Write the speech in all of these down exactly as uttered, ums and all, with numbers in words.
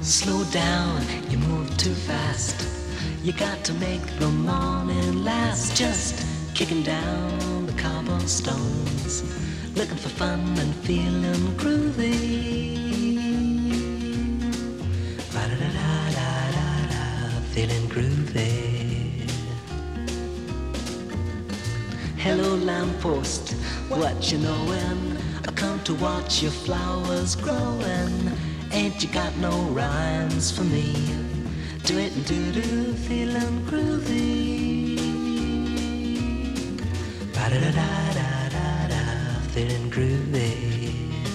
Slow down, you move too fast. You got to make the morning last. Just kicking down the cobblestones, looking for fun and feeling groovy. Ba-da-da-da-da-da, feeling groovy. Hello lamppost, what you knowin'? I come to watch your flowers growin'. Ain't you got no rhymes for me? Do it and do-do, feeling groovy. Ba-da-da-da-da-da, feeling groovy.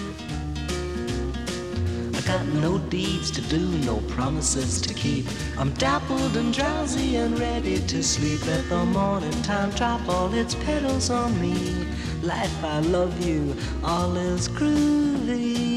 I got no deeds to do, no promises to keep. I'm dappled and drowsy and ready to sleep. Let the morning time drop all its petals on me. Life, I love you, all is groovy.